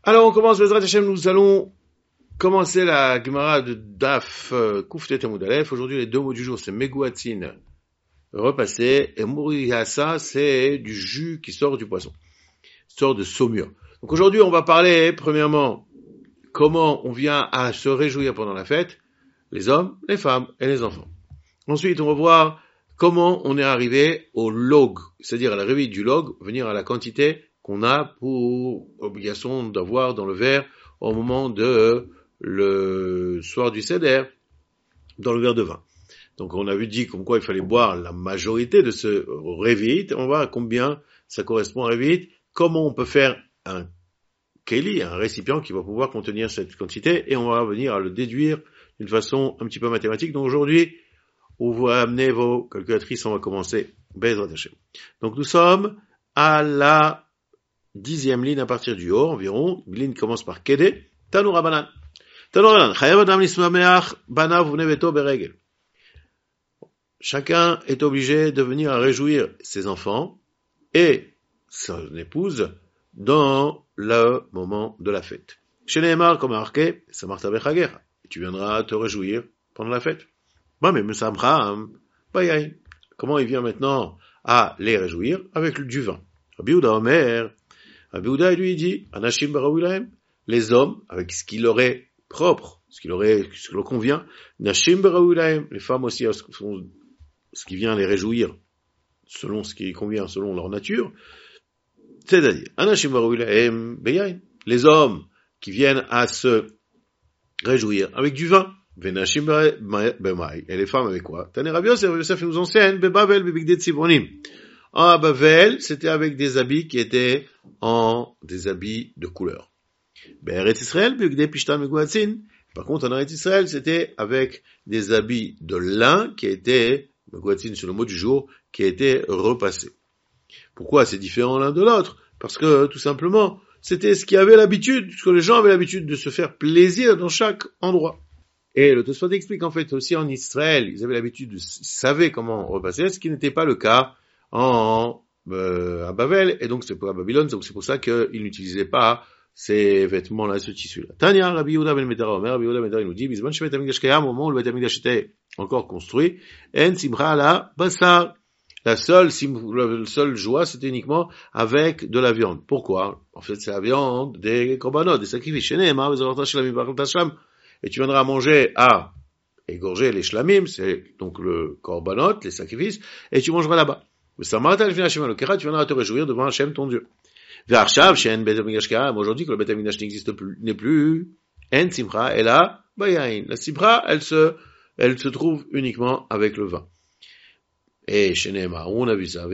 Alors on commence, Bezrat Hashem, nous allons commencer la Gemara de Daf Kuftet Amud Aleph. Aujourd'hui les deux mots du jour c'est Meguatzin, repassé, et Muriyasa c'est du jus qui sort du poisson, sort de saumure. Donc aujourd'hui on va parler premièrement comment on vient à se réjouir pendant la fête, les hommes, les femmes et les enfants. Ensuite on va voir comment on est arrivé au log, c'est-à-dire à la réveil du log, venir à la quantité qu'on a pour obligation d'avoir dans le verre au moment de le soir du Seder, dans le verre de vin. Donc on a dit comme quoi il fallait boire la majorité de ce réveil. On va voir combien ça correspond à réveil, comment on peut faire un keli, un récipient qui va pouvoir contenir cette quantité, et on va venir à le déduire d'une façon un petit peu mathématique. Donc aujourd'hui, vous vous amenez vos calculatrices, on va commencer. Bezrat Hashem. Donc nous sommes à la 10e ligne à partir du haut environ. Ligne commence par Kede. Tanu Rabanan. Tanu Rabanan. Chayav adam lismameach banav vne beto beregel. Chacun est obligé de venir à réjouir ses enfants et son épouse dans le moment de la fête. Chez Nehemar, comme marqué, Samarta bechager. Tu viendras te réjouir pendant la fête. Bah, mais Mesamram, bayaï. Comment il vient maintenant à les réjouir? Avec du vin. Rabbi Yehuda Omer, Rabbi Yehuda lui dit, Anashim barawilahem, les hommes, avec ce qui leur est propre, ce qui leur convient, Nashim barawilahem, les femmes aussi, ce qui vient les réjouir, selon ce qui convient, selon leur nature, c'est-à-dire, Anashim barawilahem, beyaïn, les hommes qui viennent à se réjouir avec du vin, Venashim b'mai, et les femmes avec quoi? Tane Rabbi Yosef nous enseigne, bebavel bebigdet tzivronim. En Bavel, c'était avec des habits qui étaient des habits de couleur. Eretz Israël, bebigdet pishtan meguatzin. Par contre, en Eretz Israël, c'était avec des habits de lin qui étaient, meguatzin c'est le mot du jour, qui étaient repassés. Pourquoi c'est différent l'un de l'autre? Parce que, tout simplement, c'était ce qu'ils avaient l'habitude, ce que les gens avaient l'habitude de se faire plaisir dans chaque endroit. Et le Tosfot explique en fait aussi en Israël, ils avaient l'habitude, ils savaient comment repasser, ce qui n'était pas le cas à Bavel, et donc c'est pour à Babylone, donc c'est pour ça qu'ils n'utilisaient pas ces vêtements-là, ce tissu-là. Tania, Rabbi Yehuda ben Medara Omer, Rabbi Yehuda ben Medara, il nous dit, Bisman Shevet Hamikdash Kayam, au moment où le Beth Hamikdash était encore construit, En Simcha la Basar. La seule joie, c'était uniquement avec de la viande. Pourquoi? En fait, c'est la viande des korbanot, des sacrifices. Shenema, Bezorata Shlamim, Baruch Hashem. Et tu viendras manger à égorger les shlamim, c'est donc le korbanot, les sacrifices, et tu mangeras là-bas. Tu viendras te réjouir devant Hashem, ton Dieu. Aujourd'hui que le Beth Hamikdash n'existe plus, n'est plus, en simcha, et là, bayain. La simcha, elle se trouve uniquement avec le vin. Et chez Nehemar, on a vu ça,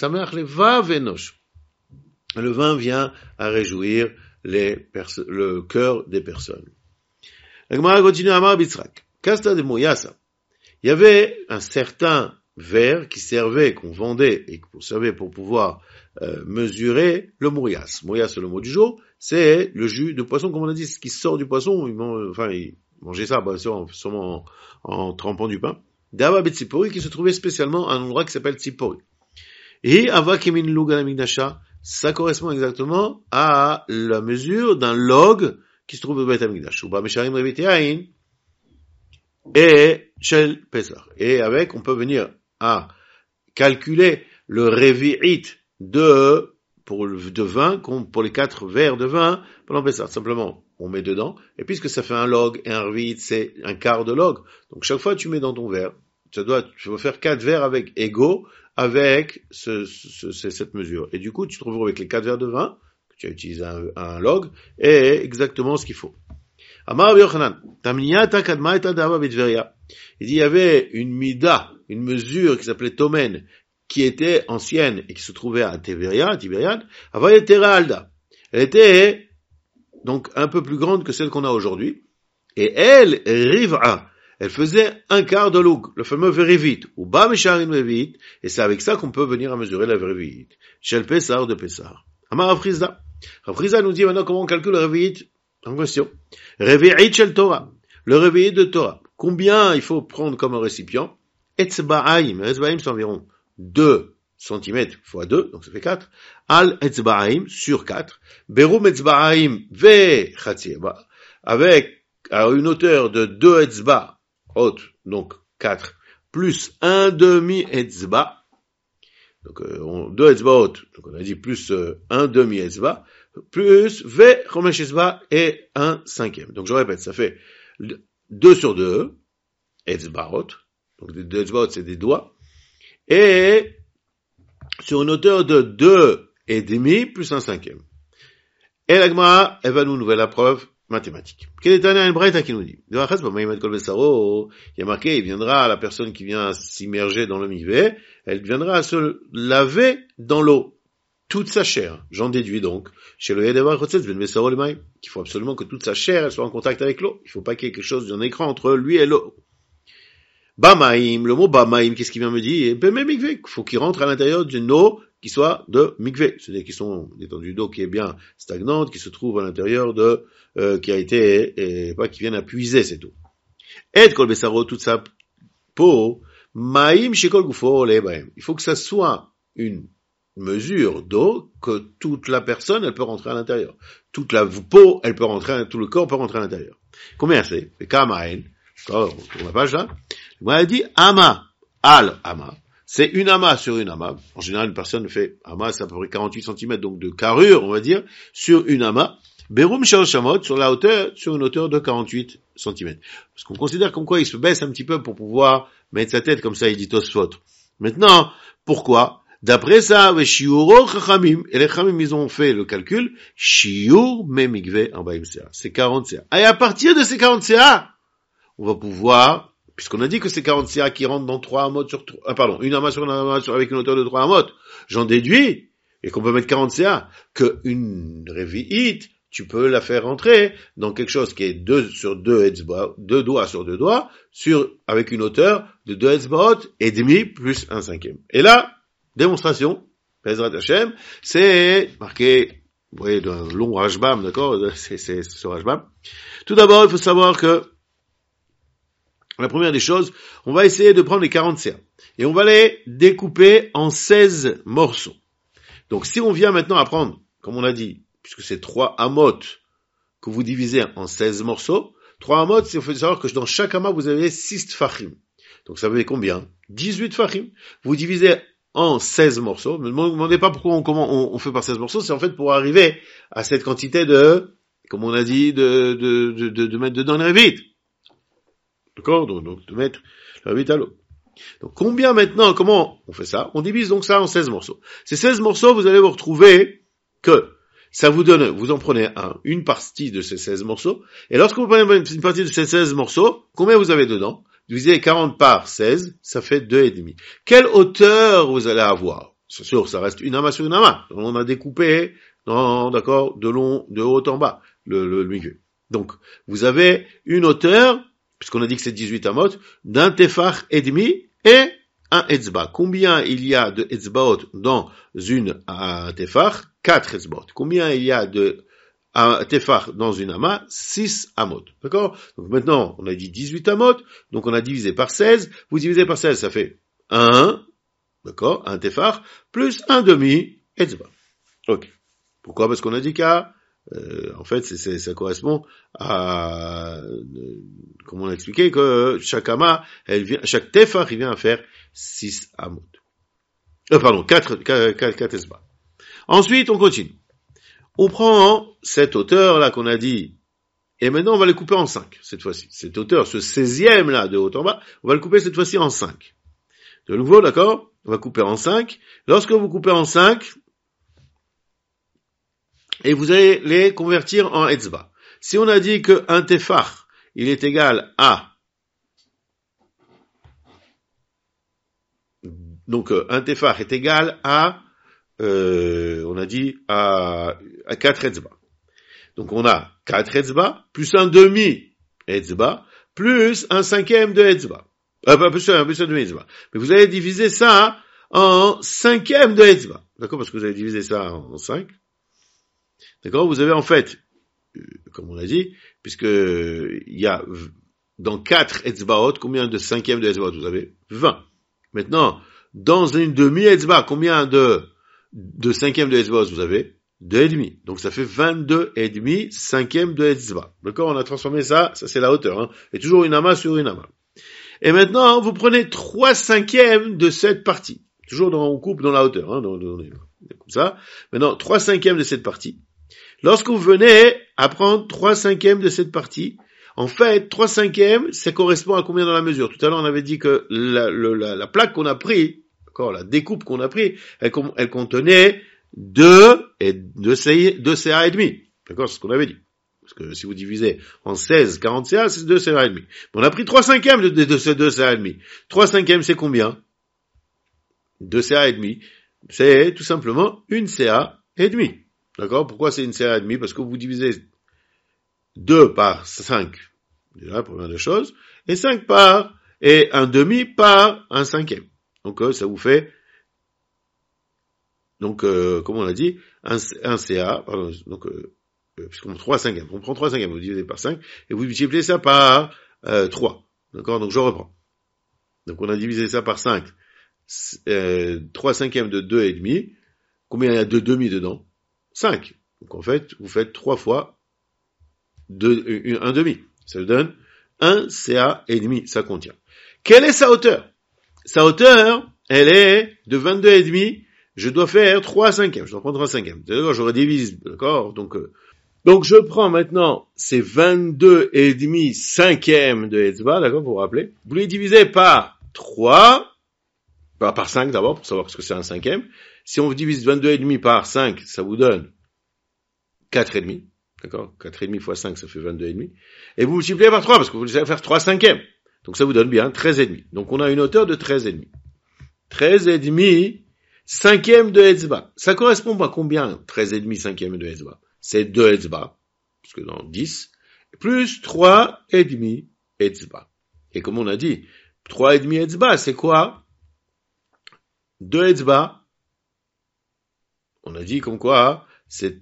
le vin vient à réjouir le cœur des personnes. La Gemara continue à Amar Bitzrak. Kasta de Moyasa. Il y avait un certain verre qui servait, qu'on vendait et qu'on servait pour pouvoir mesurer le mourias. Mourias, c'est le mot du jour. C'est le jus de poisson, comme on a dit, ce qui sort du poisson. Ils mangeaient ça, sûrement en trempant du pain. D'Ava Betzipori, qui se trouvait spécialement à un endroit qui s'appelle Tzipori. Et Ava Kemin Lugan Amigdasha, ça correspond exactement à la mesure d'un log qui se trouve au Beth Hamikdash. Uba Mesharim Reviteain et Shel Pesach. Et avec, on peut venir à calculer le Revi'it de vin, pour les 4 verres de vin, pendant Pesach. Simplement, on met dedans, et puisque ça fait un log et un Revi'it, c'est un quart de log. Donc chaque fois, tu mets dans ton verre. Tu vas faire 4 verres égaux avec cette mesure. Et du coup, tu te retrouves avec les 4 verres de vin, tu as utilisé un log, et exactement ce qu'il faut. Amar Rabbi Yochanan, Tamniyata kadma et adava b'Tveria. Il dit, il y avait une mida, une mesure qui s'appelait Tomen, qui était ancienne et qui se trouvait à Tibériade, Avayetera Alda. Elle était donc un peu plus grande que celle qu'on a aujourd'hui, et elle, Riv'a, elle faisait un quart de log, le fameux verivit, ou ba mesharim verivit, et c'est avec ça qu'on peut venir à mesurer la verivit. Shel Pesar de Pesar. Amar Afrizda. Afrizda nous dit maintenant comment on calcule le Revi'it en question. Revi'it shel Torah. Le Revi'it de Torah. Combien il faut prendre comme un récipient? Etzba'aim. Etzba'aim, c'est environ 2 centimètres fois 2, donc ça fait 4, al etzba'aim, sur 4, berum etzba'aim ve chatzi etzba, avec à une hauteur de 2 etzba haute, donc 4, plus un demi etzba, donc 2 etzba haute, donc on a dit plus un demi etzba, plus ve chomesh etzba et un cinquième. Donc je répète, ça fait 2 sur 2, etzba haute, donc 2 etzba haute c'est des doigts, et sur une hauteur de 2 et demi plus un cinquième. Et la Gemara, elle va nous nouvelle la preuve mathématique. Quel est un braïta qui nous dit? Il y a marqué, il viendra, la personne qui vient s'immerger dans le mikvé, elle viendra se laver dans l'eau, toute sa chair. J'en déduis donc, chez le qu'il faut absolument que toute sa chair, elle soit en contact avec l'eau. Il faut pas qu'il y ait quelque chose d'un écran entre lui et l'eau. Bamaim, le mot Bamaim, qu'est-ce qu'il vient me dire? Il faut qu'il rentre à l'intérieur d'une eau qui soit de mikvé, c'est-à-dire qui sont d'étendue d'eau qui est bien stagnante, qui se trouve à l'intérieur de, qui a été, et pas qui vienne à puiser cette eau. Et kol besaro, toute sa peau, maim shekol gufo lebaim. Il faut que ça soit une mesure d'eau que toute la personne, elle peut rentrer à l'intérieur. Toute la peau, elle peut rentrer, tout le corps peut rentrer à l'intérieur. Combien c'est? Kamaen. On tourne la page là. On a dit ama, al ama. C'est une ama sur une ama. En général, une personne fait ama, c'est à peu près 48 cm, donc de carrure, on va dire, sur une ama. Berum shamot, sur la hauteur, sur une hauteur de 48 cm. Parce qu'on considère comme quoi il se baisse un petit peu pour pouvoir mettre sa tête comme ça, il dit Tosfot. Maintenant, pourquoi? D'après ça, shiuro chachamim, et les chachamim, ils ont fait le calcul, shiur me mikve en baim sea. C'est 40 ca. Et à partir de ces 40 ca, on va pouvoir, puisqu'on a dit que c'est 40 ca qui rentrent dans 3 amot sur 3, une ama sur une ama avec une hauteur de 3 amot, j'en déduis, et qu'on peut mettre 40 ca, que une revi'it, tu peux la faire rentrer dans quelque chose qui est 2 sur 2 etzba, 2 doigts sur 2 doigts, avec une hauteur de 2 etzbaot et demi plus un cinquième. Et là, démonstration, Bezrat Hashem, c'est marqué, vous voyez, d'un long Rashbam, d'accord, c'est ce Rashbam. Tout d'abord, il faut savoir que, la première des choses, on va essayer de prendre les 40 ca, et on va les découper en 16 morceaux. Donc, si on vient maintenant à prendre, comme on a dit, puisque c'est 3 amot que vous divisez en 16 morceaux, 3 amot, il faut savoir que dans chaque ama, vous avez 6 tfachim. Donc, ça veut dire combien? 18 tfachim. Vous divisez en 16 morceaux. Ne me demandez pas pourquoi on fait par 16 morceaux, c'est en fait pour arriver à cette quantité de, comme on a dit, de mettre dedans les vite. D'accord? Donc, de mettre la vite à l'eau. Donc, combien maintenant, comment on fait ça? On divise donc ça en 16 morceaux. Ces 16 morceaux, vous allez vous retrouver que ça vous donne, vous en prenez une partie de ces 16 morceaux, et lorsque vous prenez une partie de ces 16 morceaux, combien vous avez dedans? Divisez 40 par 16, ça fait 2,5. Quelle hauteur vous allez avoir? C'est sûr, ça reste une ama sur une ama. On a découpé, d'accord, de haut en bas, le milieu. Donc, vous avez une hauteur, puisqu'on a dit que c'est 18 amot, d'un tefach et demi et un etzba. Combien il y a de etzbaot dans une tefach? 4 etzbaot. Combien il y a de tefach dans une ama? 6 amot. D'accord? Donc maintenant, on a dit 18 amot, donc on a divisé par 16. Vous divisez par 16, ça fait 1, d'accord, un tefach, plus un demi etzba. Ok. Pourquoi? Parce qu'on a dit qu'à en fait, ça correspond à, comme on a expliqué, que chaque ama, chaque tefach, il vient à faire 6 amot. 4 esba. Ensuite, on continue. On prend cette hauteur-là qu'on a dit, et maintenant on va les couper en 5, cette fois-ci. Cette hauteur, ce 16e-là de haut en bas, on va le couper cette fois-ci en 5. De nouveau, d'accord? On va couper en 5. Lorsque vous coupez en 5, et vous allez les convertir en etzba. Si on a dit qu'un tefach, il est égal à, donc un tefach est égal à, on a dit à 4 etzba. Donc on a 4 etzba, plus un demi etzba, plus un cinquième de etzba. Plus un demi etzba. Mais vous allez diviser ça en cinquième de etzba. D'accord? Parce que vous allez diviser ça en 5. D'accord? Vous avez en fait, comme on a dit, puisque il y a dans 4 etzbaot, combien de cinquièmes de etzbaot vous avez? 20. Maintenant, dans une demi-etzba, combien de cinquièmes de etzba vous avez? 2,5. Donc ça fait 22,5 cinquièmes de etzba. D'accord? On a transformé ça c'est la hauteur, hein. Et toujours une ama sur une ama. Et maintenant, vous prenez 3 cinquièmes de cette partie. Toujours on coupe dans la hauteur, hein, comme ça. Maintenant, 3 cinquièmes de cette partie. Lorsque vous venez à prendre 3 cinquièmes de cette partie, en fait, 3 cinquièmes, ça correspond à combien dans la mesure? Tout à l'heure, on avait dit que la plaque qu'on a pris, d'accord, la découpe qu'on a pris, elle contenait 2 CA et demi. D'accord, c'est ce qu'on avait dit. Parce que si vous divisez en 16, 40 CA, c'est 2 CA et demi. On a pris 3 cinquièmes de ces 2 CA et demi. 3 cinquièmes, c'est combien? 2 CA et demi. C'est tout simplement une CA et demi. D'accord? Pourquoi c'est une CA et demi? Parce que vous divisez 2 par 5. Déjà, première des choses. Et 5 et un demi par un cinquième. Donc, ça vous fait, comme on l'a dit, un CA, pardon, donc, puisqu'on prend 3 cinquièmes. On prend 3 cinquièmes, vous divisez par 5, et vous multipliez ça par 3. D'accord? Donc, je reprends. Donc, on a divisé ça par 5. 3 cinquièmes de 2,5. Combien il y a de demi dedans? 5. Donc, en fait, vous faites 3 fois un demi. Ça vous donne 1 CA et demi, ça contient. Quelle est sa hauteur? Sa hauteur, elle est de 22,5. Je dois faire 3 cinquièmes. Je dois prendre 3 cinquièmes. D'accord? Je redivise. D'accord? Donc je prends maintenant ces 22,5 cinquièmes de etzba, d'accord, pour vous rappeler. Vous les divisez par 3, par 5 d'abord, pour savoir ce que c'est un cinquième. Si on divise 22,5 par 5, ça vous donne 4,5. D'accord? 4,5 fois 5, ça fait 22,5. Et vous multipliez par 3, parce que vous allez faire 3 cinquièmes. Donc ça vous donne bien 13,5. Donc on a une hauteur de 13,5. 13,5 cinquièmes de etzba. Ça correspond à combien, 13,5 cinquièmes de etzba? C'est 2 etzba, parce que dans 10, plus 3,5 etzba. Et comme on a dit, 3,5 etzba, c'est quoi? 2 etzba. On a dit comme quoi, c'est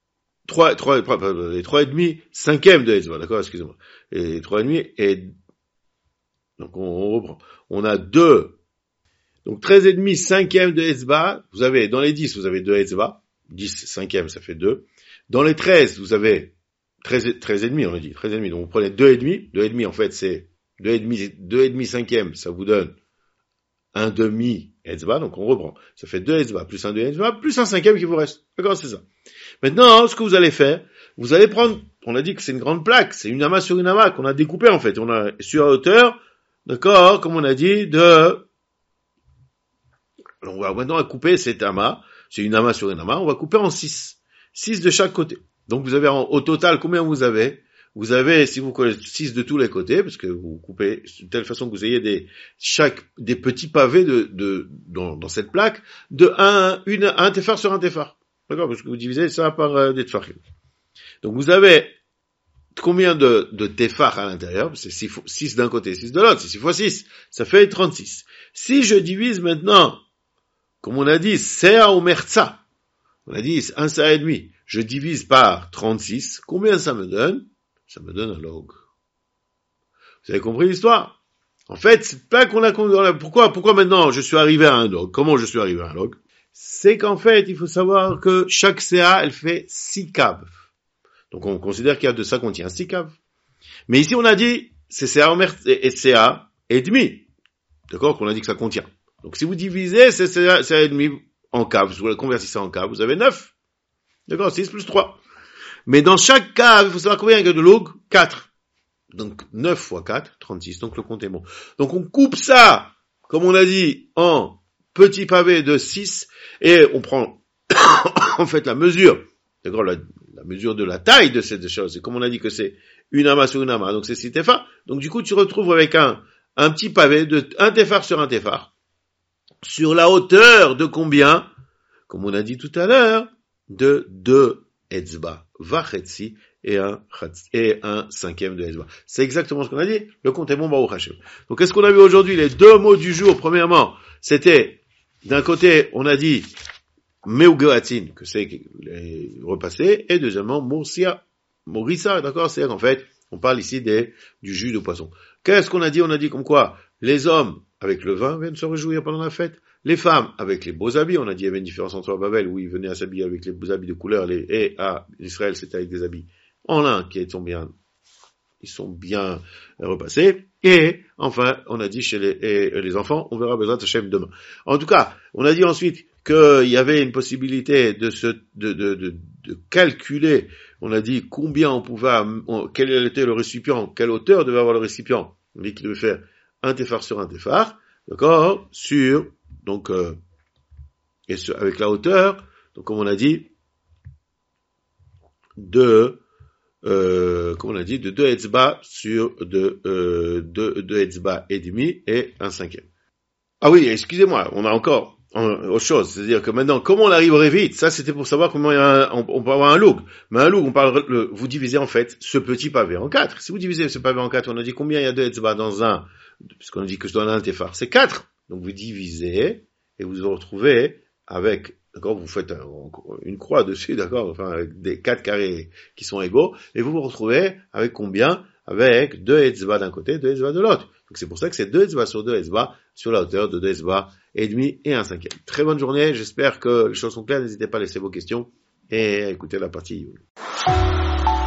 3,5 cinquièmes de etzba, d'accord, excusez-moi. Et 3,5 et, donc on reprend. On a 2, donc 13,5 cinquièmes de etzba, vous avez, dans les 10, vous avez 2 etzba, 10 cinquièmes, ça fait 2. Dans les 13, vous avez 13,5, on a dit, 13,5. Donc vous prenez 2,5. 2,5, en fait, c'est 2,5 cinquièmes, ça vous donne un demi etzba, donc on reprend. Ça fait 2 etzba, plus un demi etzba, plus un cinquième qui vous reste. D'accord, c'est ça. Maintenant, ce que vous allez faire, vous allez prendre, on a dit que c'est une grande plaque, c'est une ama sur une ama qu'on a découpé, en fait. On a, sur la hauteur, d'accord, comme on a dit, alors on va maintenant couper cette ama, c'est une ama sur une ama, on va couper en 6. 6 de chaque côté. Donc vous avez au total, combien vous avez? Vous avez, si vous connaissez, 6 de tous les côtés, parce que vous coupez de telle façon que vous ayez des petits pavés dans cette plaque, de un tefar sur un tefar. D'accord? Parce que vous divisez ça par des tefarim. Donc vous avez combien de tefar à l'intérieur? C'est 6 d'un côté, 6 de l'autre, c'est 6 fois 6. Ça fait 36. Si je divise maintenant, comme on a dit, Sea ou Merza, on a dit 1 CA et demi. Je divise par 36. Combien ça me donne? Ça me donne un log. Vous avez compris l'histoire? En fait, c'est pas qu'on a, pourquoi maintenant je suis arrivé à un log? Comment je suis arrivé à un log? C'est qu'en fait, il faut savoir que chaque CA, elle fait 6 caves. Donc on considère qu'il y a de ça contient 6 caves. Mais ici, on a dit, c'est CA et demi. D'accord? Qu'on a dit que ça contient. Donc si vous divisez c'est CA et demi en cave, vous le convertissez en cave, vous avez 9. D'accord, 6 plus 3. Mais dans chaque cave, il faut savoir combien il y a de log? 4. Donc 9 fois 4, 36. Donc le compte est bon. Donc on coupe ça, comme on a dit, en petits pavés de 6, et on prend en fait la mesure, d'accord, la mesure de la taille de cette chose. Et comme on a dit que c'est une ama sur une ama, donc c'est 6 tefar. Donc du coup, tu retrouves avec un petit pavé de un tefar sur un tefar. Sur la hauteur de combien? Comme on a dit tout à l'heure, de 2 etzba, vachetzi, et un cinquième de etzba. C'est exactement ce qu'on a dit. Le compte est bon, Baruch Hashem. Donc, qu'est-ce qu'on a vu aujourd'hui? Les deux mots du jour, premièrement, c'était, d'un côté, on a dit, meugatin, que c'est repassé, et deuxièmement, morissa, d'accord? C'est-à-dire qu'en fait, on parle ici du jus de poisson. Qu'est-ce qu'on a dit? On a dit comme quoi, les hommes, avec le vin viennent se réjouir pendant la fête. Les femmes avec les beaux habits, on a dit il y avait une différence entre à Babel où ils venaient à s'habiller avec les beaux habits de couleur et à Israël c'était avec des habits en lin qui sont bien repassés. Et enfin, on a dit chez les enfants, on verra Bezrat Hashem demain. En tout cas, on a dit ensuite qu'il y avait une possibilité de calculer, on a dit combien quel était le récipient, quelle hauteur devait avoir le récipient. On dit qu'il devait faire un téphar sur un téphar, d'accord, donc, avec la hauteur, donc comme on a dit, de 2 etzba sur 2 etzba et demi et 1/5. Ah oui, excusez-moi, on a encore autre chose, c'est-à-dire que maintenant, comment on arriverait vite, ça c'était pour savoir comment on peut avoir un loug. Mais un loug, vous divisez en fait ce petit pavé en 4. Si vous divisez ce pavé en 4, on a dit combien il y a 2 etzba dans un, puisqu'on a dit que je donne un téphar, c'est 4. Donc vous divisez et vous vous retrouvez avec, d'accord, vous faites une croix dessus, d'accord, enfin avec des 4 carrés qui sont égaux, et vous vous retrouvez avec combien? Avec 2 etzba d'un côté, 2 etzba de l'autre. Donc c'est pour ça que c'est 2 etzba sur 2 etzba sur la hauteur de 2 etzba et demi et 1/5. Très bonne journée, j'espère que les choses sont claires, n'hésitez pas à laisser vos questions et à écouter la partie.